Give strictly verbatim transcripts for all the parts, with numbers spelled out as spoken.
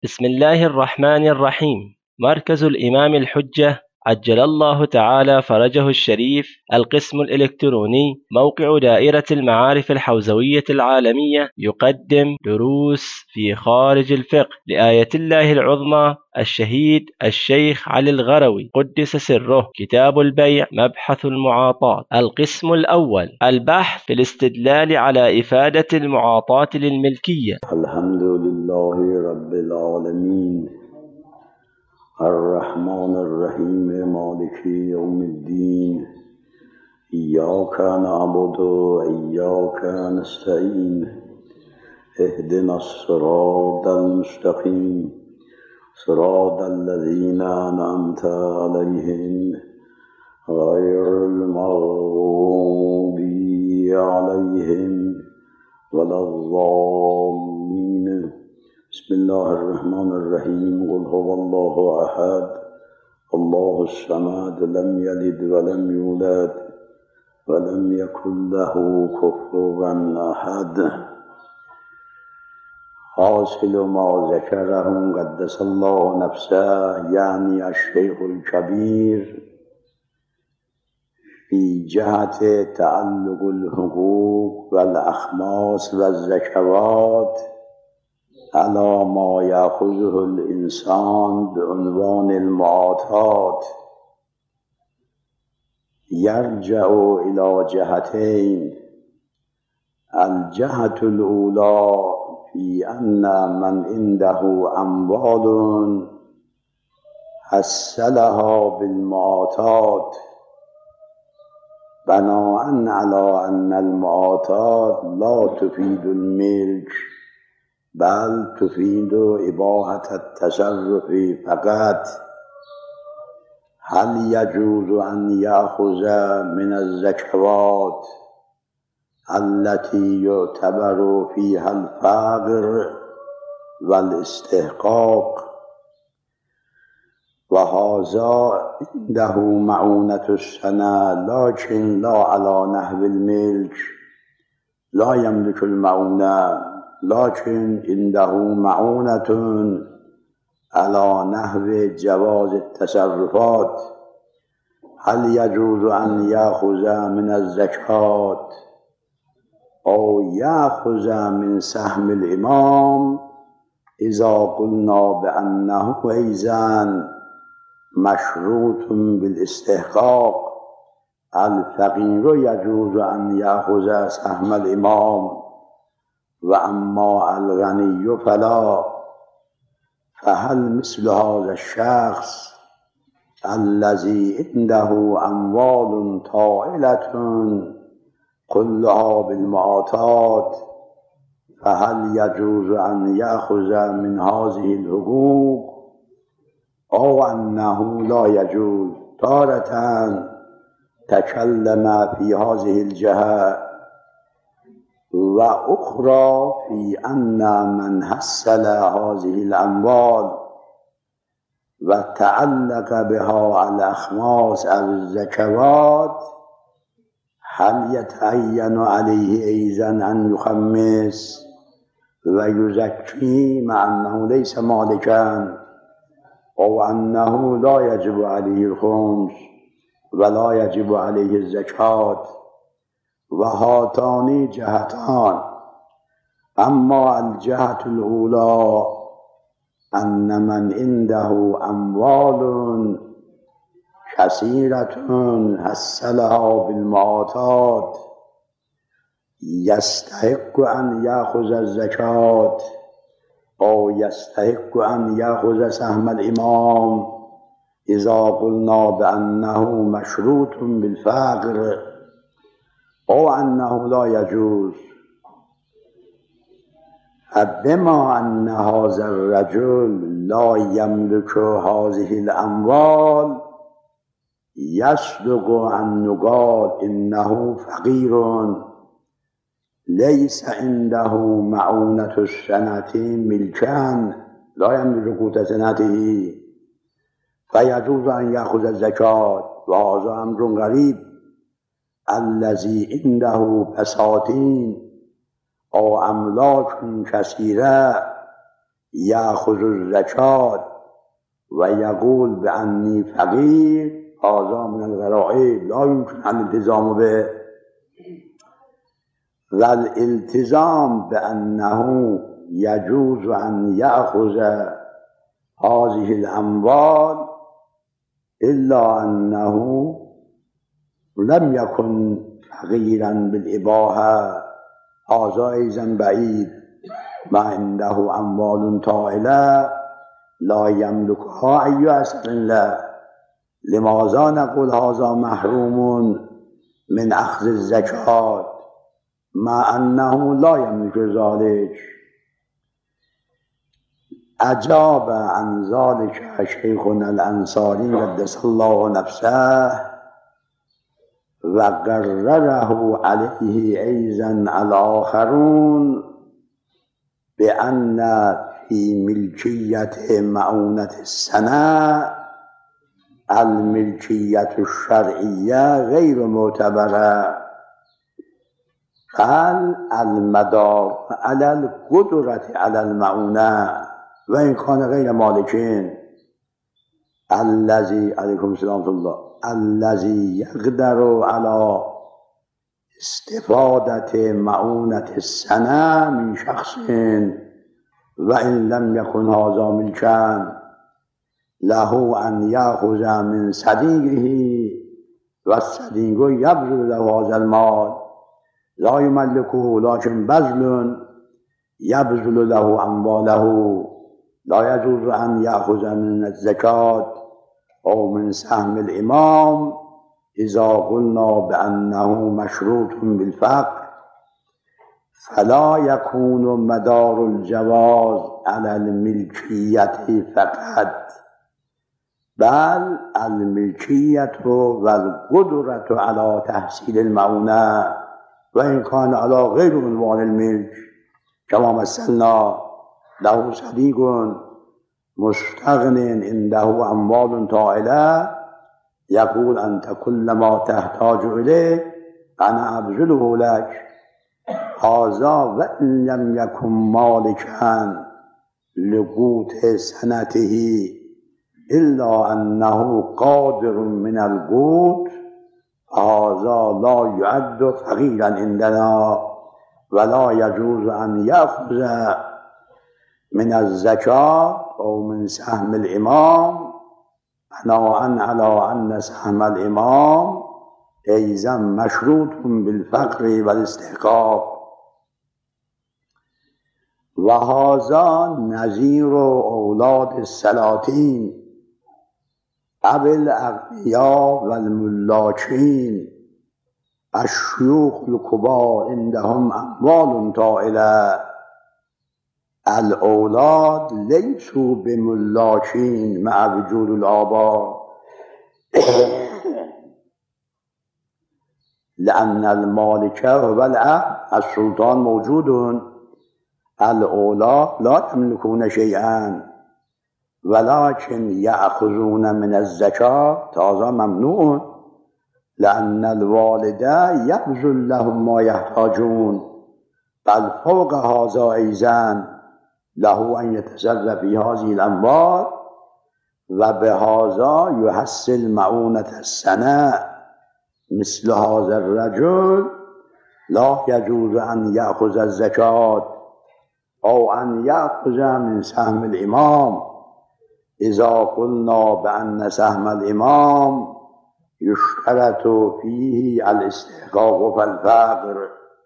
بسم الله الرحمن الرحيم. مركز الإمام الحجة عجل الله تعالى فرجه الشريف، القسم الإلكتروني، موقع دائرة المعارف الحوزوية العالمية، يقدم دروس في خارج الفقه لآية الله العظمى الشهيد الشيخ علي الغروي قدس سره. كتاب البيع، مبحث المعاطاة. القسم الأول، البحث في الاستدلال على إفادة المعاطاة للملكية. الحمد لله رب العالمين الرحمن الرحيم مالك يوم الدين إياك نعبد وإياك نستعين اهدنا الصراط المستقيم صراط الذين أنعمت عليهم غير المغضوب عليهم ولا الضالين. بسم الله الرحمن الرحيم. قل هو الله أحد الله الصمد لم يلد ولم يولد ولم يكن له كفوا أحد. حاصل ما ذكره قدس الله نفسه يعني الشيخ الكبير في جهة تعلق الحقوق والأخماس والزكوات على ما يأخذه الإنسان بعنوان المعاطاة، يرجع إلى جهتين. الجهة الأولى في أن من عنده أموال حصلها بالمعاطاة بناء على أن المعاطاة لا تفيد الملك بل تفيد إباحة التصرف فقط، هل يجوز أن يأخذ من الزكوات التي يعتبر فيها الفقر والاستحقاق وهذا عنده معونة السنة لكن لا على نحو الملك، لا يملك المعونة لكن عنده معونة على نحو جواز التصرفات، هل يجوز أن يأخذ من الزكاة أو يأخذ من سهم الإمام إذا قلنا بأنه أيضا مشروط بالاستحقاق؟ الفقير يجوز أن يأخذ سهم الإمام وأما الغني فلا، فهل مثل هذا الشخص الذي عنده أموال طائلة كلها بالمعاطاة فهل يجوز أن يأخذ من هذه الحقوق أو أنه لا يجوز؟ تارة تكلم في هذه الجهة وأخرى في أن من حصل هذه الأموال وتعلق بها الأخماس أو الزكوات هل يتعين عليه أيضا أن يخمس ويزكي مع أنه ليس مالكا، أو أنه لا يجب عليه الخمس ولا يجب عليه الزكاة؟ وهاتان جهتان. أما الجهة الأولى أن من عنده أموال كثيرة حصلها بالمعاطاة يستحق أن يأخذ الزكاة أو يستحق أن يأخذ سهم الإمام إذا قلنا بأنه مشروط بالفقر أو أنه لا يجوز. بما أن هذا الرجل لا يملك هذه الأموال يصدق أن يقال إنه فقير ليس عنده معونة السنة ملكا، لا يملك قوت سنته فيجوز أن يأخذ الزكاة. وهذا أمر غريب، الذي عنده بساتين أو أملاك كثيرة یأخذ الزکات و یقول بأنی فقیر هذا من الغرائب لا يمكن الالتزام به. و الالتزام بأنه يجوز أن يأخذ هذه الأموال إلا أنه لم يكن فقيرا بالإباحة هذا أيضا بعيد، ما عنده أموال طائلة لا يملكها أي أثر له. لماذا نقول هذا محروم من أخذ الزكاة مع أنه لا يملك ذلك؟ أجاب عن ذلك شيخنا الأنصاري قدس الله نفسه وقرره عليه أيضا الآخرون بأن في ملكية مؤونة السنة الملكية الشرعية غير معتبرة، بل المدار على القدرة على المؤونة وإن كان غير مالكين. الذي عليكم السلام الله الذي يقدر على استفادة مؤونة السنة من شخص وإن لم يكن هذا ملكا له أن يأخذ من صديقه والصديق يبذل له هذا المال لا يملكه لكن بذل يبذل له أمواله. لا يجوز أن يأخذ من الزكاة أو من سهم الإمام إذا قلنا بأنه مشروط بالفقر، فلا يكون مدار الجواز على الملكية فقط، بل الملكية والقدرة على تحصيل المؤونة وإن كان على غير عنوان الملك. كما مثلنا له صديق مستغن عنده أموال طائلة يقول أنت كل ما تحتاج إليه أنا أبذله لك، هذا وإن لم يكن مالكا لقوت سنته إلا أنه قادر من القوت، هذا لا يعد فقيرا عندنا ولا يجوز أن يأخذ من الزكاة أو من سهم الإمام بناء على أن سهم الإمام أيضا مشروط بالفقر والاستحقاق. وهذا نظير أولاد السلاطين أو الأغنياء والملاكين الشيوخ الكبار عندهم أموال طائلة، الأولاد ليسوا بملاكين مع وجود الآباء لأن المالك هو الأب، السلطان موجود، الأولاد لا يملكون شيئا ولكن يأخذون من الزكاة، هذا ممنوع لأن الوالد يبذل لهم ما يحتاجون، بل فوق هذا أيضا له أن يتصرف في هذه الأموال وبهذا يحصل مؤونة السنة. مثل هذا الرجل لا يجوز أن يأخذ الزكاة أو أن يأخذ من سهم الإمام إذا قلنا بأن سهم الإمام يشترط فيه الاستحقاق فالفقر.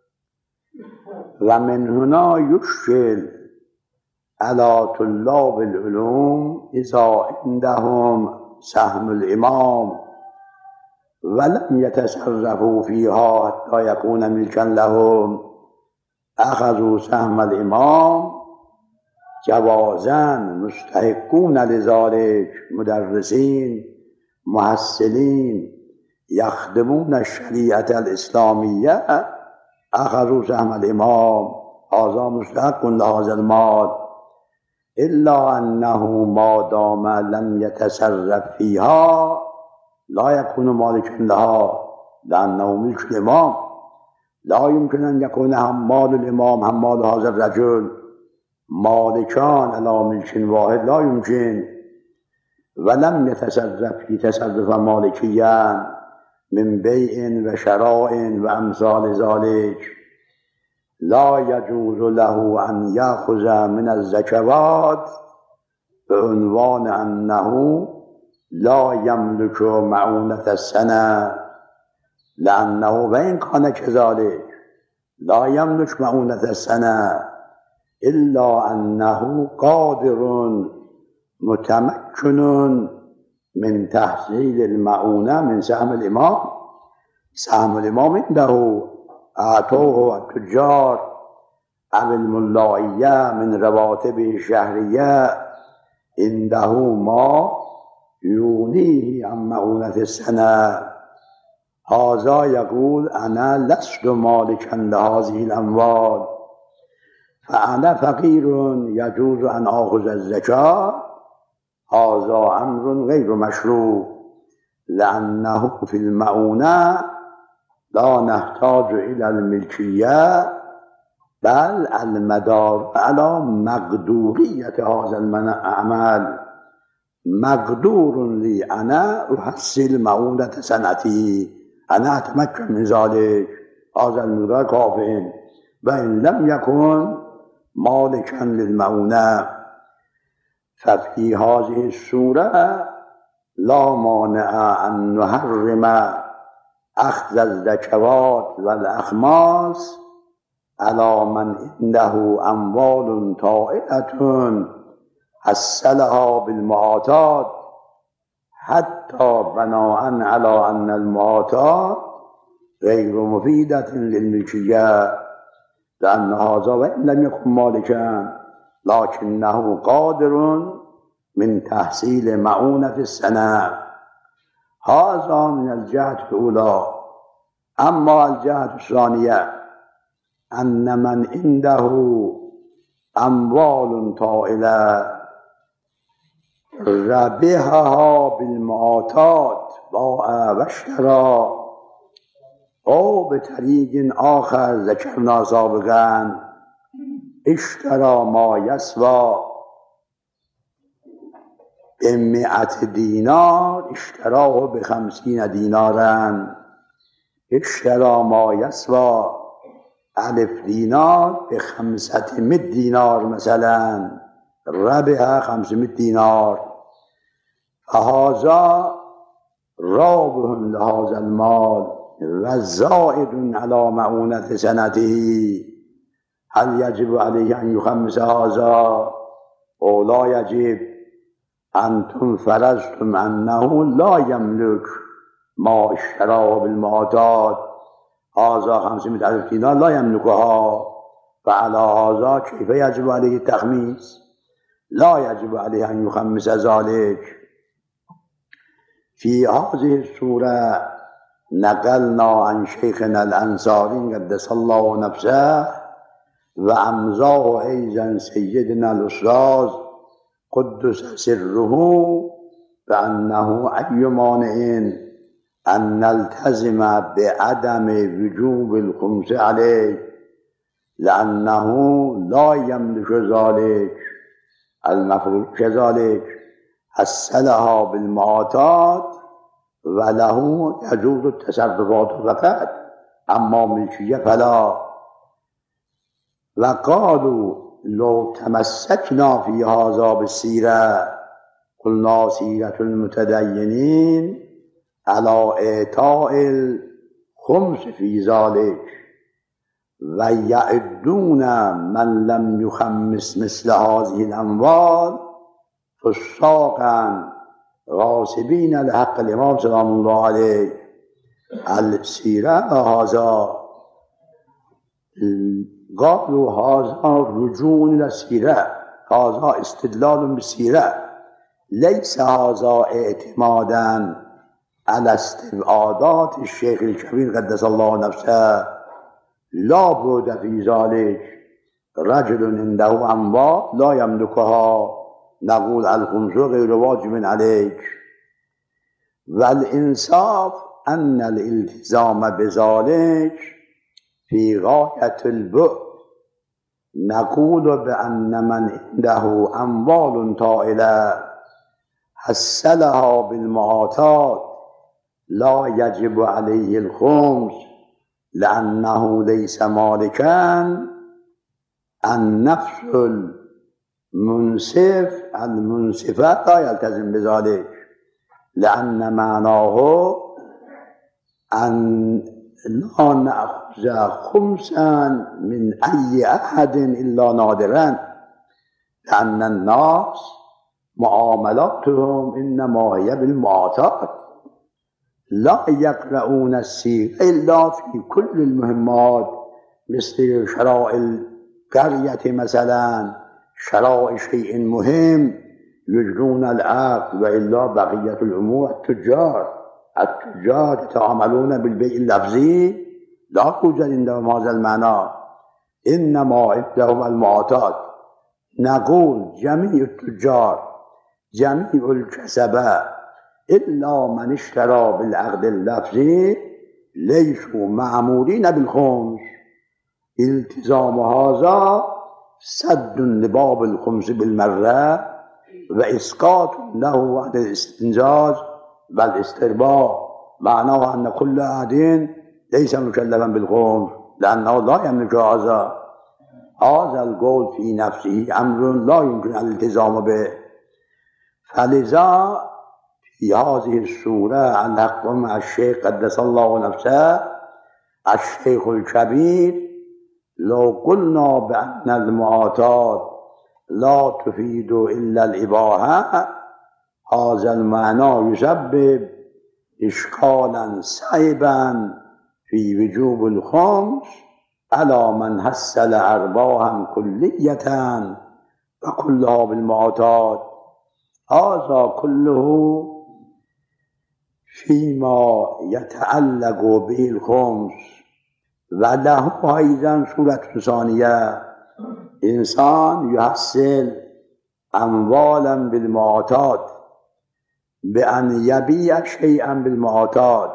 ومن هنا يشكل على طلاب العلوم إذا عندهم سهم الإمام ولم يتصرفوا فيها حتى يكون ملكا لهم، أخذوا سهم الإمام جوازا مستحقون لذلك، مدرسين محصلين يخدمون الشريعة الإسلامية أخذوا سهم الإمام، هذا مستحق لهذا المال، إلا أنه ما دام لم يتصرف فيها لا يكون مالكا لها لأنه ملك الإمام. لا يمكن أن يكون هم مال الإمام هم مال هذا الرجل، مالکان علی ملک واحد لا يمكن ولم يتصرف في تصرف مالكيا من بيع و شراء و امثال ذلك لا يجوز له ان يأخذ من الزكوات بعنوان انه لا يملك معونة السنة، لأنه وإن كان كذلك لا يملك معونة السنة إلا أنه قادر متمكن من تحصيل المعونة من سهم الإمام. سهم الإمام عنده أعطوه التجار أو الملائية من رواتبه الشهرية، عنده ما يغنيه عن معونة السنة. هذا يقول أنا لست مالكا لهذه الأموال، فأنا فقير يجوز أن آخذ الزكاة. هذا أمر غير مشروع، لأنه في المعونة لا نحتاج إلى الملكية، بل المدار على مقدورية هذا العمل. مقدور لي أنا أحصل معونة سنتي، أنا أتمكن من ذلك، هذا المقدار كاف، وإن لم يكن مالكا للمعونة. ففي هذه السورة لا مانع أن نحرم أخذ الزكوات والأخماس على من عنده أموال طائلة حصلها بالمعاطات، حتى بناء على أن المعاطات غير مفيدة للملكية، لأن هذا وإن لم يكن مالكا لكنه قادر من تحصيل معونة السنة. هذا من الجهة الأولى. أما الجهة الثانية أن من عنده أموال طائلة ربحها بالمعاطات، باع واشترى، أو بطريق آخر ذكرنا سابقا اشترى ما يسوى بمئة دينار اشتراه بخمسين دينارا، اشترى ما يسوى ألف دينار بخمسمائة دينار مثلا، ربح خمسمائة دينار، فهذا رابح لهذا المال وزائد على معونة سنته. هل يجب عليه أن يخمس هذا أو لا يجب؟ أنتم فرضتم أنه لا يملك ما اشتراه بالمعاطات، هذا خمسمائة ألف دينار لا يملكها، فعلى هذا كيف يجب عليه التخميس؟ لا يجب عليه أن يخمس ذلك. في هذه السورة نقلنا عن شيخنا الأنصاري قدس الله نفسه وأمضاه أيضا سيدنا الأستاذ قدس سره بأنه أي مانع أن نلتزم بعدم وجوب الخمس عليه، لأنه لا يملك ذلك، المفروض كذلك حصلها بالمعاطات وله يجوز التصرفات فقط، أما ملكية فلا. وقالوا لو تمسكنا في هذا بالسيرة قلنا سيرة المتدينين على إعطاء الخمس في ذلك، ويعدون من لم يخمس مثل هذه الأموال فساقا غاصبين لحق الإمام سلام الله عليه. السيرة هذا قالوا هذا رجوع إلى السيرة، هذا استدلال بالسيرة، ليس هذا اعتمادا على استبعادات الشيخ الكبير قدس الله نفسه. لا بد في ذلك رجل عنده أموال لا يملكها، نقول الخمس غير واجب عليك. والإنصاف أن الالتزام بذلك في غاية البعد، نقول بأن من عنده أموال طائلة حصلها بالمعاطات لا يجب عليه الخمس لأنه ليس مالكا. النفس المنصف المنصفة لا يلتزم بذلك، لأن معناه أن لا نأخذ خمسا من أي أحد إلا نادرا، لأن الناس معاملاتهم إنما هي بالمعاطات، لا يقرؤون السير إلا في كل المهمات مثل شراء القرية مثلا، شراء شيء مهم يجرون العقد، وإلا بقية الأمور التجار التجار يتعاملون بالبيع اللفظي لا توجد عندهم هذا المعنى، إنما عندهم المعاطات. نقول جميع التجار جميع الكسبة إلا من اشترى بالعقد اللفظي ليسوا معمولين بالخمس. التزام هذا سد لباب الخمس بالمرة وإسقاط له عن الاستنجاز والاسترباء، معناه أن كل أحد ليس مكلفا بالخمس لأنه لا يملك هذا. هذا القول في نفسه أمر لا يمكن الالتزام به. فلذا في هذه السورة الحق مع الشيخ قدس الله نفسه الشيخ الكبير لو قلنا بأن المعاطات لا تفيد إلا الإباحة، هذا المعنى يسبب إشكالا صعبا في وجوب الخمس على من حصل أرباحا كلية وكلها بالمعاطات. هذا كله فيما يتعلق به الخمس. وله أيضا صورة ثانية، إنسان يحصل أموالا بالمعاطات بأن يبيع شيئا بالمعاطات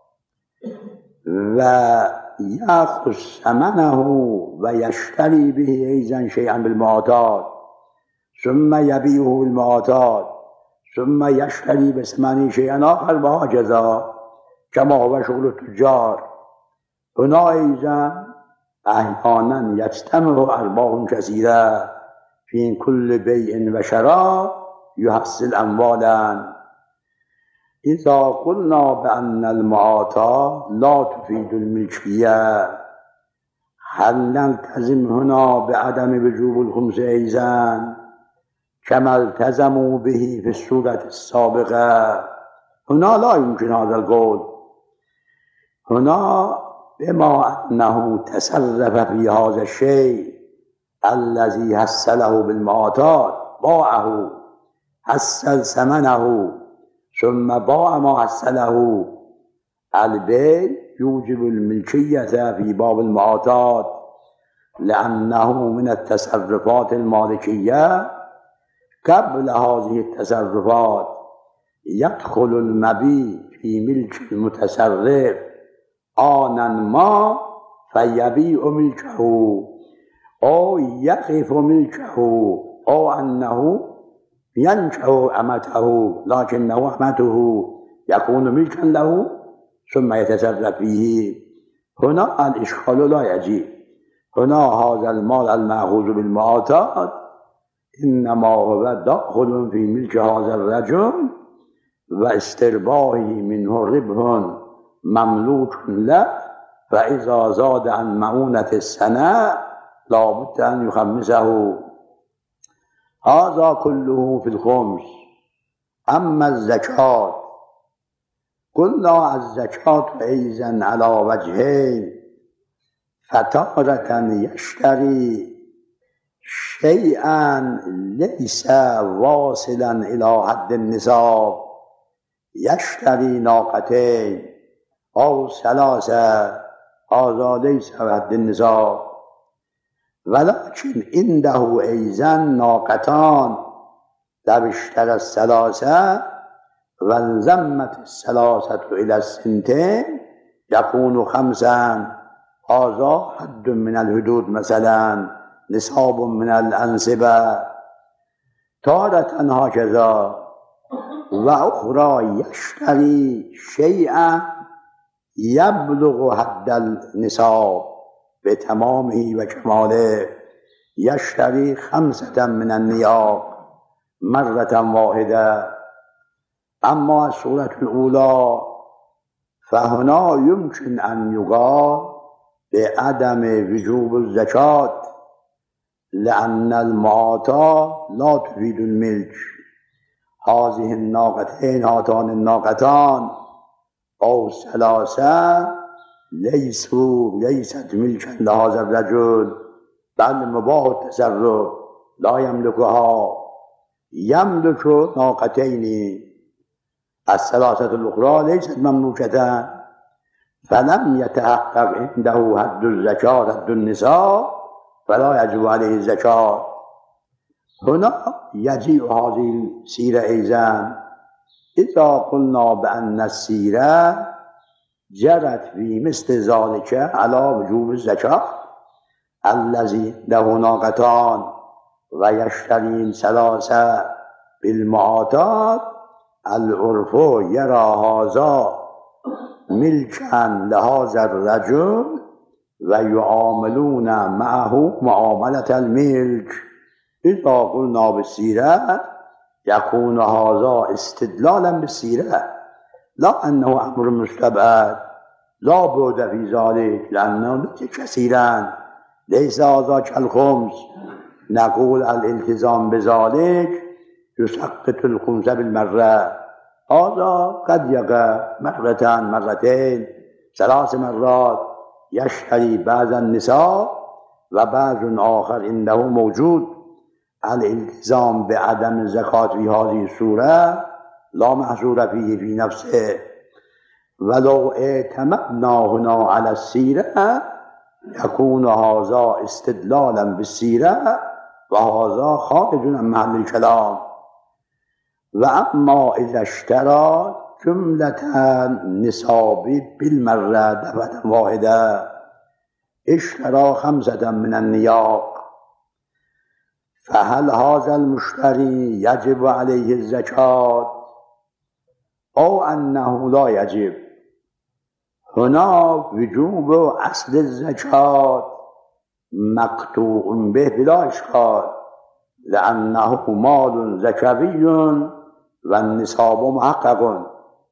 ويأخذ ثمنه ويشتري به أيضا شيئا بالمعاطات، ثم يبيعه بالمعاطات، ثم يشتري بثمنه شيئا آخر وهكذا كما هو شغل التجار. هنا أيضا أحيانا يجتمع أرباح كثيرة في كل بيع وشراء يحصل أموالا. إذا قلنا بأن المعاطاة لا تفيد الملكية، هل نلتزم هنا بعدم وجوب الخمس أيضا كما التزموا به في السورة السابقة؟ هنا لا يمكن هذا القول. هنا بما أنه تصرف في هذا الشيء الذي حصله بالمعاطات، باعه، حصل ثمنه، ثم باع ما حصله، البيع يوجب الملكية في باب المعاطات، لأنه من التصرفات المالكية. قبل هذه التصرفات يدخل المبيع في ملك المتصرف آنا ما فيبيع ملكه أو يقف ملكه، أو أنه ينشأ أمته لكنه أمته يكون ملكا له ثم يتصرف فيه. هنا الإشكال لا يجي. هنا هذا المال المأخوذ بالمعاطات إنما هو داخل في ملك هذا الرجل واسترباحه منه ربح مملوك له، فإذا زاد عن مؤونة السنة لابد أن يخمسه. هذا كله في الخمس. أما الزكاة قلنا الزكاة أيضا على وجهين، فتارة يشتري شيئا ليس واصلا إلى حد النصاب، يشتري ناقتين أو ثلاثة، هذا ليس حد النصاب، ولكن عنده أيضا ناقتان، لو اشترى الثلاثة وانضمت الثلاثة إلى السنتين يكون خمسا، هذا حد من الحدود مثلا نصاب من الأنصبة تارة هكذا وأخرى يشتري شيئا يبلغ حد النصاب بتمامه وكماله، يشتري خمسة من النياق مرة واحدة. أما الصورة الأولى فهنا يمكن أن يقال بعدم وجوب الزكاة، لأن المعاطاة لا تفيد الملك. هذه الناقتين هاتان الناقتان أو ثلاثة ليسوا ليست ملكا لهذا الرجل، بل مباح التصرف لا يملكها، يملك ناقتين. الثلاثة الأخرى ليست مملوكة، فلم يتحقق عنده حد الزكاة حد النصاب فلا يجب عليه الزكاة. هنا يجيء هذه السيرة أيضا إذا قلنا بأن السيرة جرت في مثل ذلك على وجوب الزكاة. الذي له ناقتان ويشتري ثلاثة بالمعاطاة، العرف يرى هذا ملكا لهذا الرجل ويعاملون معه معاملة الملك. إذا قلنا بالسيرة يكون هذا استدلالا بالسيرة، لا أنه أمر مستبعد، لا بد في ذلك، لأنه كثيرا ليس هذا كالخمس. نقول الالتزام بذلك يسقط الخمس بالمرة، هذا قد يقع مرة مرتين ثلاث مرات، يشتري بعض النساء وبعض آخر عنده موجود. الالتزام بعدم الزكاة في هذه الصورة لا محظور فيه في نفسه. ولو اعتمدنا هنا على السيرة يكون هذا استدلالا بالسيرة وهذا خارج عن محل الكلام. وأما إذا اشترى جملة النصاب بالمرة دفعة واحدة، اشترى خمسة من النياق، فهل هذا المشتري يجب عليه الزكاة أو أنه لا يجب؟ هنا وجوب أصل الزكاة مقطوع به بلا إشكال، لأنه مال زكوي والنصاب محقق،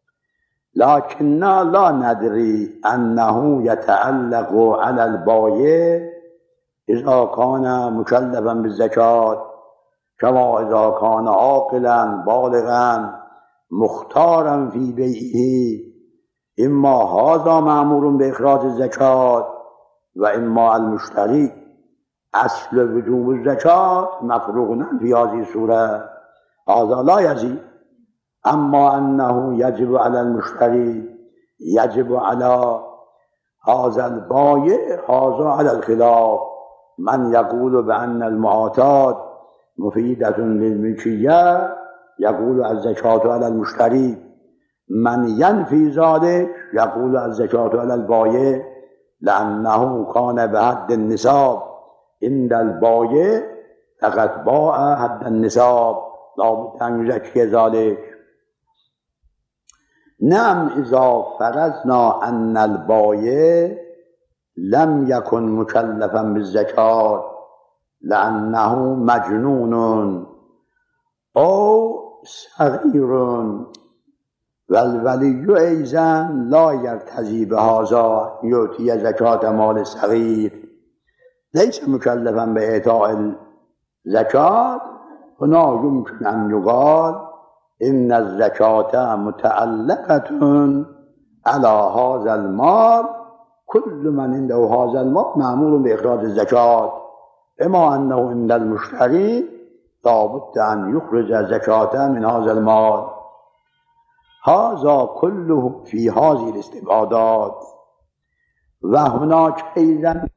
لكننا لا ندري أنه يتعلق على البائع إذا كان مكلفا بالزكاة، كما إذا كان عاقلا بالغا مختارا في بيعه، إما هذا مأمور بإخراج الزكاة وإما المشتري. أصل وجوب الزكاة مفروغ في هذه الصورة، هذا لا يجب. أما أنه يجب على المشتري يجب على هذا البائع، هذا على الخلاف. من يقول بأن المعاطاة مفيدة للملكية يقول الزكاة على المشتري، من ينفي ذلك يقول الزكاة على البائع، لأنه كان بحد النصاب عند البائع فقد باع حد النصاب، لابد أن يزكي ذلك. نعم إذا فرضنا أن البائع لم يكن مكلفا بالزكاة لأنه مجنون أو صغير، والولي أيضا لا يرتضي بهذا يعطي زكاة مال الصغير، ليس مكلفا بإعطاء الزكاة، هنا يمكن أن يقال إن الزكاة متعلقة على هذا المال، كل من عنده هذا المال مأمور بإخراج الزكاة، إما أنه عند المشتري لابد أن يخرج الزكاة من هذا المال. هذا كله في هذه الاستبعادات. وهناك أيضا